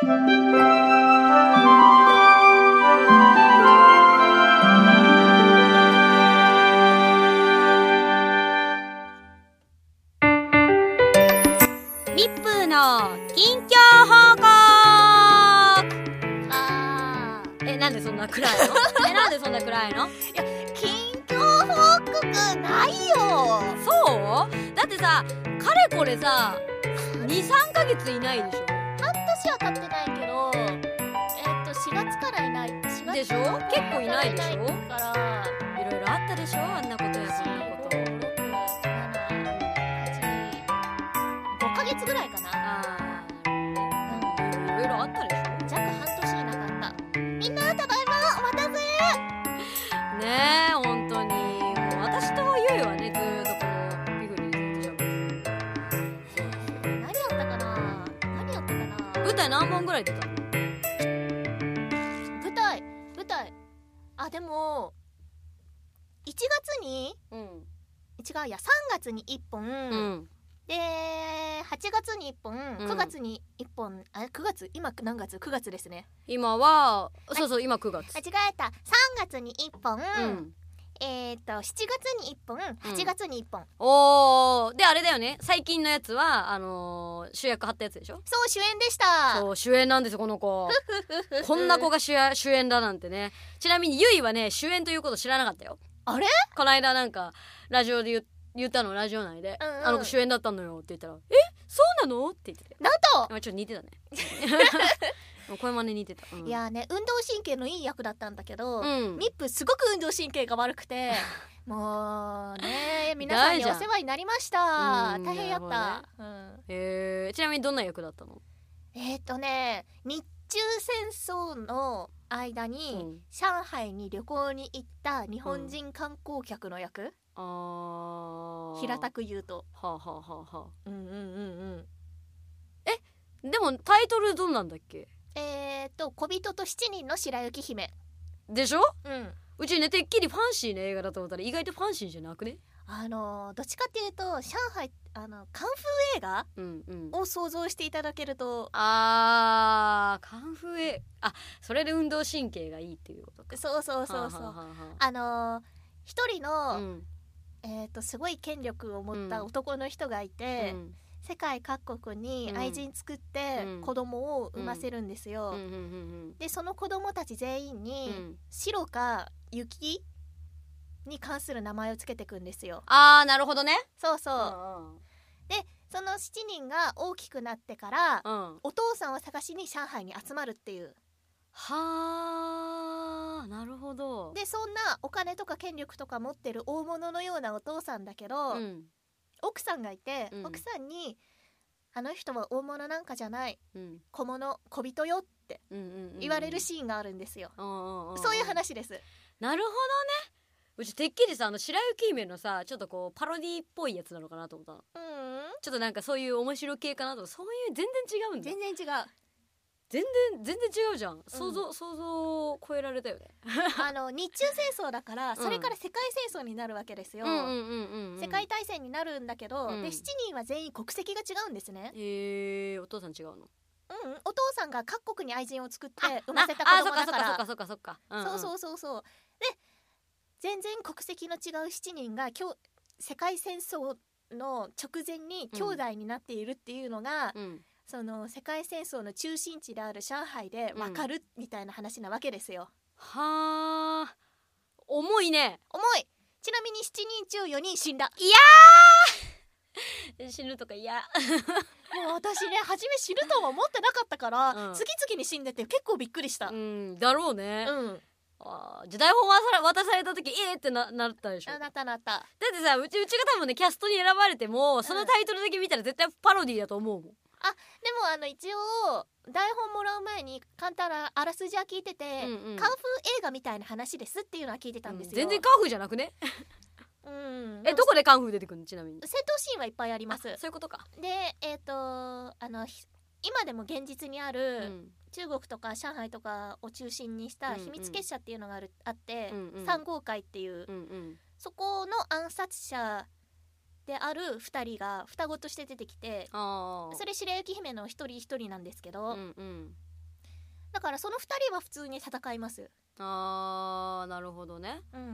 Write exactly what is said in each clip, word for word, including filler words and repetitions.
密封の近況報告。 あーえ、なんでそんな暗いのえ、なんでそんな暗いの？ いや、近況報告ないよ。 そう？だってさ、かれこれさにさんかげついないでしょ。 半年は経ってないけど、えっとしがつからいない。しがつでしょ？結構いないでしょ。 からいろいろあったでしょ、あんなことやそんなこと。 ごかげつぐらいかな。 あー、いろいろあったでしょ。 弱半年いなかった。みんなただいま、お待たせ。 ねえ、本当にもう私とゆいはね、ずーっとこのビグリでずっと喋ってる。 何やったかな何やったかな舞台何本ぐらい出たの？ 舞台舞台あ、でもいちがつにうん違うや、さんがつにいっぽん、 うんではちがつにいっぽん、 うんくがつにいっぽん、あ、くがつ、今何月？くがつですね。 今はそうそう、今くがつ。 間違えた。さんがつにいっぽん、 うんえーとしちがつにいっぽん、はちがつにいっぽん、 おー、であれだよね、最近のやつはあのー、主役張ったやつでしょ。 そう、主演でした。 そう、主演なんですよこの子こんな子が主演、主演だなんてね。ちなみにゆいはね、主演ということ知らなかったよ。 あれ？ この間なんかラジオで言言ったの、ラジオ内で、 うんうん、 あの子主演だったのよって言ったら、え、そうなのって言ってたよ。 なんとちょっと似てたね声真似似てた、うん、 いやね、運動神経のいい役だったんだけど、 うんミップすごく運動神経が悪くてもうね、皆さんにお世話になりました。大変やった、うん、 えー、ちなみにどんな役だったの？ えーっとね日中戦争の間に、うん、上海に旅行に行った日本人観光客の役、うん、あ平たく言うと、 はあ、はあはあはあ、 うんうんうんうん。 え、でもタイトルどんなんだっけ？ えーっと小人と七人の白雪姫でしょ。 うん、 うちね、てっきりファンシーな映画だと思ったら意外とファンシーじゃなくね？ あのどっちかっていうと上海、あのカンフー映画、うんうん、を想像していただけると、 あー、カンフー映画、あ、それで運動神経がいいっていうことか。 そうそうそうそう、はあはあはあ、あの一人の、うん、えーとすごい権力を持った男の人がいて、うん、世界各国に愛人作って子供を産ませるんですよ。でその子供たち全員に、うん、白か雪に関する名前をつけていくんですよ。 あー、なるほどね。 そうそう、うんうん、でそのしちにんが大きくなってから、うん、お父さんを探しに上海に集まるっていう。 はー、なるほど。 でそんなお金とか権力とか持ってる大物のようなお父さんだけど、うん、奥さんがいて、うん、奥さんにあの人は大物なんかじゃない、うん、小物小人よって言われるシーンがあるんですよ、うんうんうん、そういう話です。 なるほどね。うちてっきりさ、あの白雪姫のさ、ちょっとこうパロディっぽいやつなのかなと思ったの、うん、ちょっとなんかそういう面白系かなと。そういう全然違うんだ。 全然違う。 全然全然違うじゃん。想像、うん、想像を超えられたよねあの日中戦争だからそれから世界戦争になるわけですよ。世界大戦になるんだけど、うん、でしちにんは全員国籍が違うんですね。 へえー、お父さん違うの？うん、 お父さんが各国に愛人を作って産ませた子供だから。 ああ、そっかそっかそっかそっか、うんうん、 そうそうそうそう。で全然国籍の違うしちにんが今日世界戦争の直前に兄弟になっているっていうのが、うん、その世界戦争の中心地である上海で分かるみたいな話なわけですよ、うん、 はあ、重いね。 重い。ちなみにしちにんちゅうよにん死んだ。 いやー死ぬとか嫌もう私ね、初め死ぬとは思ってなかったから、うん、次々に死んでて結構びっくりした、 うん、だろうね、うん、あ、じゃあ台本渡された時えーって な, なったでしょ。 なったなった。だってさ、うちうちが多分ねキャストに選ばれてもそのタイトルだけ見たら絶対パロディだと思うもん、うん、 あ、でもあの一応台本もらう前に簡単なあらすじは聞いてて、うんうん、カンフー映画みたいな話ですっていうのは聞いてたんですよ、うん、 全然カンフーじゃなくねうん、え、どこでカンフー出てくるの？ちなみに戦闘シーンはいっぱいあります。 そういうことか。 で、えっとあの今でも現実にある、うん、中国とか上海とかを中心にした秘密結社っていうのがある、あって、うんうん、さん号会っていう、うんうん、そこの暗殺者であるふたりが双子として出てきて、それ白雪姫の一人一人なんですけど、うんうん、 だからそのふたりは普通に戦います。 あー、なるほどね。 うん。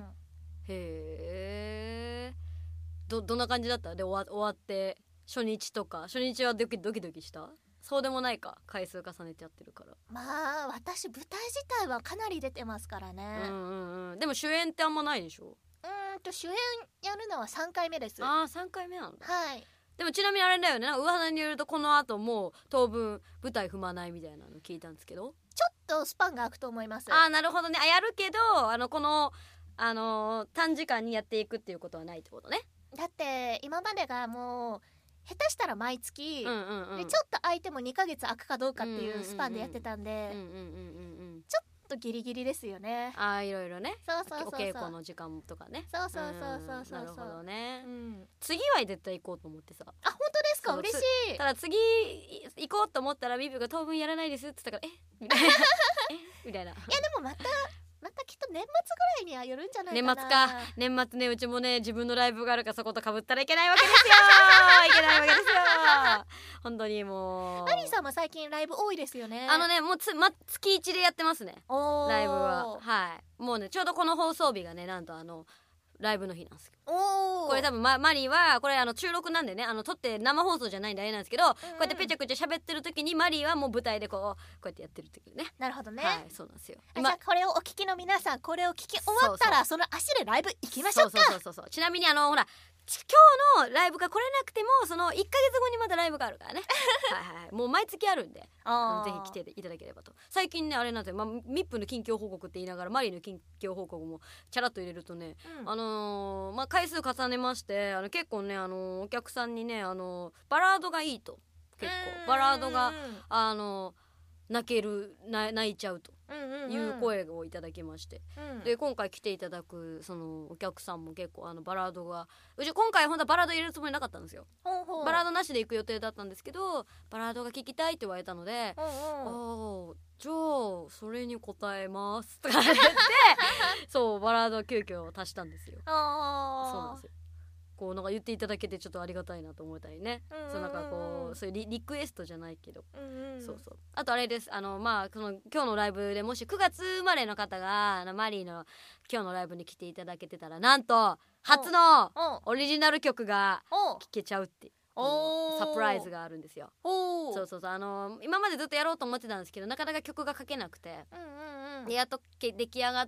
へえ。どどんな感じだった？で終わ、終わって初日とか。初日はドキドキドキした？そうでもないか、回数重ねてやってるから。 まあ私舞台自体はかなり出てますからね。 うんうんうん。でも主演ってあんまないでしょ？ うーんと主演やるのはさんかいめです。 あー、さんかいめなんだ。 はい。 でもちなみにあれだよね、なんか噂によるとこの後もう当分舞台踏まないみたいなの聞いたんですけど、 ちょっとスパンが空くと思います。 あー、なるほどね。あ、やるけどあのこのあのー短時間にやっていくっていうことはないってことね。 だって今までがもう下手したら毎月、 うんうんうん、 でちょっと空いてもにかげつ空くかどうかっていうスパンでやってたんで、ちょっとギリギリですよね。 ああ、いろいろね。 そうそうそうそう、 お稽古の時間とかね。 そうそうそうそうそう、 なるほどね、 うん、 次は絶対行こうと思ってさ。 あ、本当ですか？嬉しい。 ただ次行こうと思ったらビブが当分やらないですって言ったから、えみたいなえみたいな。いやでもまたまたきっと年末ぐらいには寄るんじゃないかな。 年末か。年末ね、うちもね自分のライブがあるからそことかぶったらいけないわけですよいけないわけですよ本当にもう。マリーさんも最近ライブ多いですよね。 あのねもうつ、ま、月いちでやってますね、ライブは。はい、もうねちょうどこの放送日がねなんとあのライブの日なんですよ。 おこれ多分、ま、マリーはこれあの収録なんでね、あの撮って生放送じゃないんであれなんですけど、うんうん、こうやってペチャクチャ喋ってる時にマリーはもう舞台でこうこうやってやってるっていうね。 なるほどね。 はい、そうなんですよ。 じゃあこれをお聞きの皆さん、これを聞き終わったらその足でライブ行きましょうか。 そうそうそうそう。ちなみにあのほら今日のライブが来れなくてもそのいっかげつごにまたライブがあるからねはいはい、もう毎月あるんで、あぜひ来ていただければと。最近ねあれなんですよ、まあ、ミップの近況報告って言いながらマリーの近況報告もチャラッと入れるとね、うん、あのー、まあ回数重ねましてあの結構ね、あのー、お客さんにね、あのー、バラードがいいと、結構バラードがあのー泣ける、泣いちゃうという声をいただきまして、うんうん、で今回来ていただくそのお客さんも結構あのバラードが、うち今回本当はバラード入れるつもりなかったんですよ。ほうほう、バラードなしで行く予定だったんですけどバラードが聴きたいって言われたので、ほう、あじゃあそれに応えますとか言ってそうバラード急遽足したんですよ。そうなんですよ。こうなんか言っていただけてちょっとありがたいなと思ったりね、うんうんうん、そうなんかこうそういう リ, リクエストじゃないけど、うんうん、そうそう。あとあれです、あのまあその今日のライブでもしくがつ生まれの方があのマリーの今日のライブに来ていただけてたら、なんと初のオリジナル曲が聴けちゃうっていうサプライズがあるんですよ。そうそうそう、あの今までずっとやろうと思ってたんですけどなかなか曲が書けなくて、うんうんうん、でやっと出来上がって、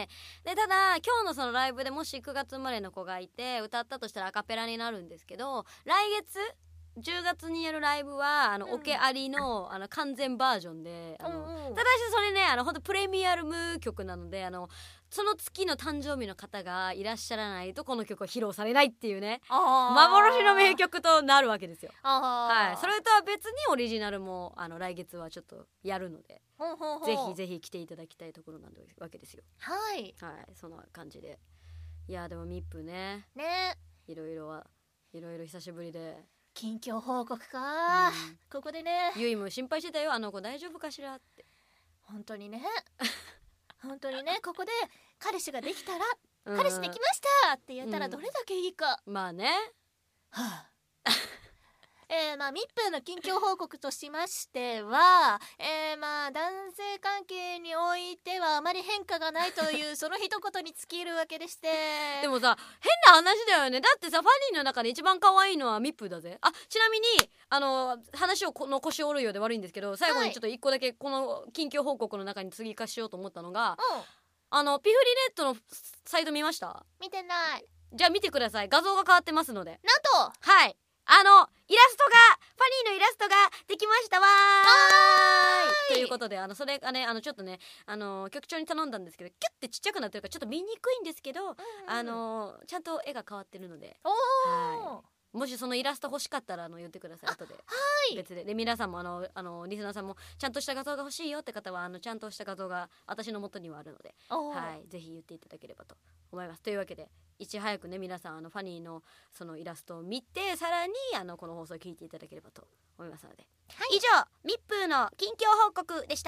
でただ今日のそのライブでもしくがつ生まれの子がいて歌ったとしたらアカペラになるんですけど、来月じゅうがつにやるライブはあの、うん、オケあり の, あの完全バージョンで、あの、うんうん、ただしそれねあの本当プレミアム曲なので、あのその月の誕生日の方がいらっしゃらないとこの曲は披露されないっていうね、幻の名曲となるわけですよ。はい、それとは別にオリジナルもあの来月はちょっとやるので、ほうほうほう、ぜひぜひ来ていただきたいところなんでわけですよ。はい、はい、そんな感じで。いやでもミップねね、いろいろはいろいろ久しぶりで近況報告か、うん、ここでねゆいも心配してたよ、あの子大丈夫かしらって。 本当にね本当にね、ここで彼氏ができたら、うん、彼氏できましたって言ったらどれだけいいか、 うん、まあね、 はあえー、まあミップの近況報告としましては、えー、まあ男性関係においてはあまり変化がないというその一言に尽きるわけでしてでもさ変な話だよね。だってさファニーの中で一番可愛いのはミップだぜ。あ、ちなみにあの話を残しおるようで悪いんですけど、最後にちょっと一個だけこの近況報告の中に追加しようと思ったのが、うん、あのピフリネットのサイト見ました？ 見てない。 じゃあ見てください。画像が変わってますので。 なんとはいあのイラストがファニーのイラストができましたわーいということで、あのそれがねあのちょっとねあの局長に頼んだんですけどキュッてちっちゃくなってるからちょっと見にくいんですけど、うんうん、あのちゃんと絵が変わってるので、はい、もしそのイラスト欲しかったらあの言ってください。後で別でで皆さんもあのあのリスナーさんもちゃんとした画像が欲しいよって方はあのちゃんとした画像が私の元にはあるので、はい、ぜひ言っていただければと思います。というわけでいち早くね皆さんあのファニーのそのイラストを見てさらにあのこの放送を聞いていただければと思いますので、はい、以上ミップーの近況報告でした。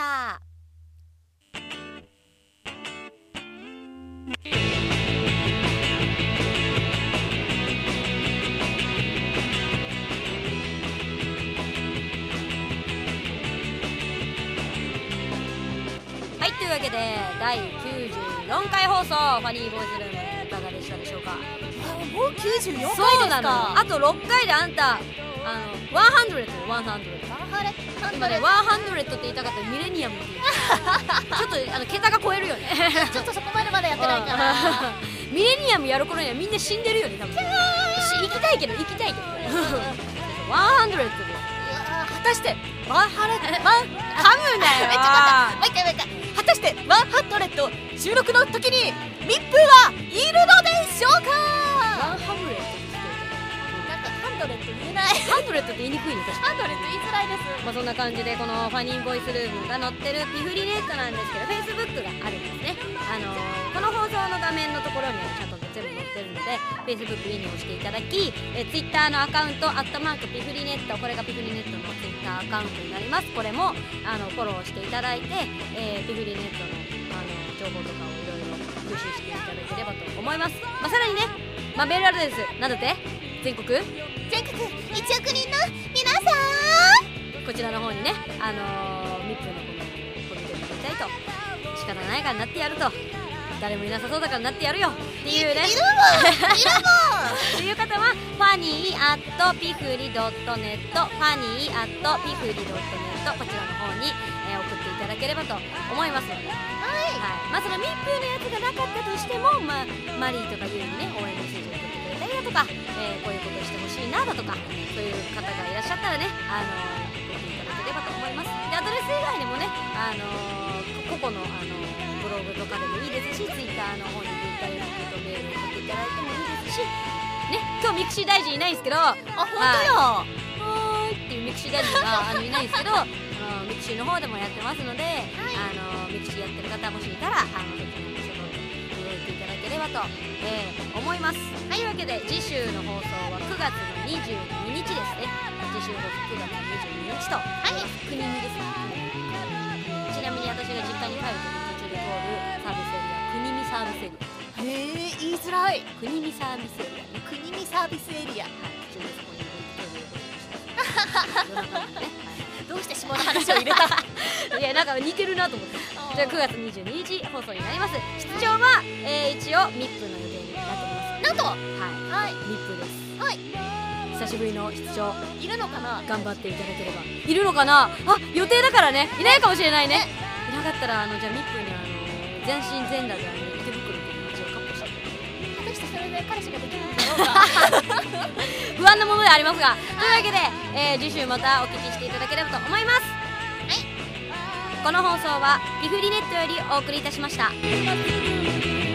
というわけでだいきゅうじゅうよんかい放送ファニーボーイズルームいかがでしたでしょうか。 あ、もうきゅうじゅうよんかいですか。そうなの、 あとろっかいであんたあのひゃくよひゃく今ねひゃくって言いたかったらミレニアムって言うちょっとあの桁が超えるよねちょっとそこまでまだやってないからミレニアムやる頃にはみんな死んでるよね多分。行きたいけど行きたいけどひゃくって果たしてワンハレワン噛むなよめっちゃもう一回もう一回果たしてワンハンドレット収録の時にミップーはいるのでしょうか。 ワンハムレットなんかハンドレット言えないハンドレットって言いにくいね確かに。 ハンドレット言いづらいです。 まあそんな感じでこのファニーボイスルームが載ってるピフリネットなんですけど Facebook があるんですね。あのー、この放送の画面のところにはちゃんと全部載ってるので Facebook いいねを押していただき、え Twitter のアカウントアットマークピフリネット、これがピフリネットの Twitter アカウントになります。これもあのフォローしていただいて、えー、ピフリネットの、あの情報とかをいろいろ復習していただければと思います。まあ、さらにね、まあ、メールアドレスなんだって全国全国いちおく人の皆さんこちらの方にね、あのー、ミップのこのコメントいただきたいと、仕方ないからなってやると、誰もいなさそうだからなってやるよっていうね、 いるもんいるもんっていう方はファニーアットピフリドットネットファニーアットピフリドットネットこちらの方に、えー、送っていただければと思いますので、はい、はい、まあそのミップーのやつがなかったとしても、まあ、マリーとかユウにね応援メッセージを送ってくれたりだとか、えー、こういうことしてほしいなだとか、そういう方がいらっしゃったらね、あのー、送っていただければと思います。でアドレス以外にもね、あのー、個々の、あのーブログとかでもいいですし、ツイッターの方にツイッターやとメールを送っていただいてもいいですしね。今日ミクシー大臣いないんですけど、あ、 本当よ、 はーいっていうミクシー大臣があのいないんですけどあのミクシーの方でもやってますので、はい、あのミクシーやってる方もしいたらあのそちらにちょっと動いていただければと、えー、思います。というわけで次週の放送はくがつのにじゅうににちですね。次週放送くがつのにじゅうににちと、はい、国見ですね。ちなみに私が実家に帰るとき通るサービスエリア国見サービスエリア、 へえ言いづらい、 国見サービスエリアね、 国見サービスエリア、はい、 口でそこに置いておりましたね、 どうして下の話を入れたいやなんか似てるなと思ってじゃあくがつにじゅうににち放送になります。出張は、えー、一応ミップの予定になっております。 なんと、 はい、はい、ミップです。 はい、 久しぶりの出張いるのかな、 頑張っていただければ。いるのかなあ、予定だからね、いないかもしれないね。いなかったらあのじゃあミップにあの全身全裸であの池袋という街をカッポして果たしてそれで彼氏ができるんだろうか不安なものでありますが、というわけで、えー、次週またお聞きしていただければと思います。はい、この放送はピフリネットよりお送りいたしました。